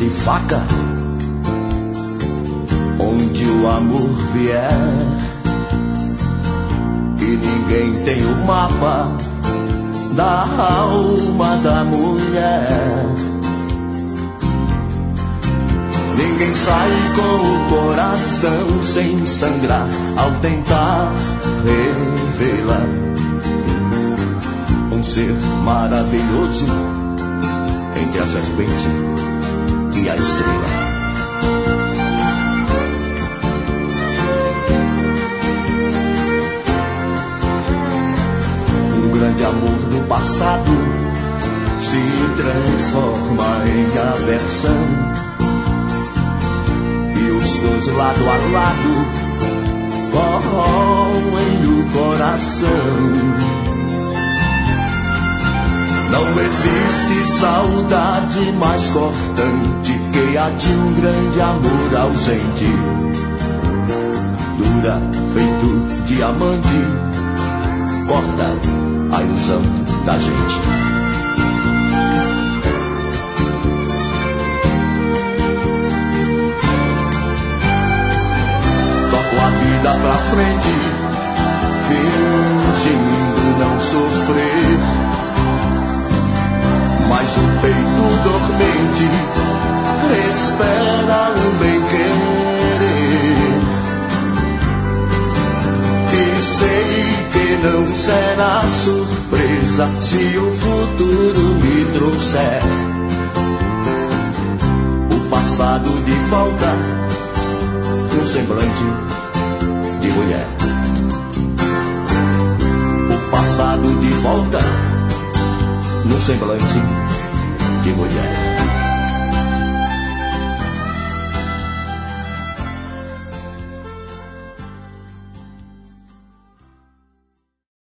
e faca, onde o amor vier. E ninguém tem o mapa da alma da mulher. Ninguém sai com o coração sem sangrar ao tentar revelar um ser maravilhoso entre a serpente e a estrela. Um grande amor no passado se transforma em aversão, e os dois lado a lado corroem no coração. Não existe saudade mais cortante que a de um grande amor ausente. Dura feito diamante, corta a ilusão da gente. Toco a vida pra frente, fingindo não sofrer, mas o peito dormente espera um bem-querer. E sei que não será surpresa se o futuro me trouxer o passado de volta num semblante de mulher. O passado de volta num semblante de mulher.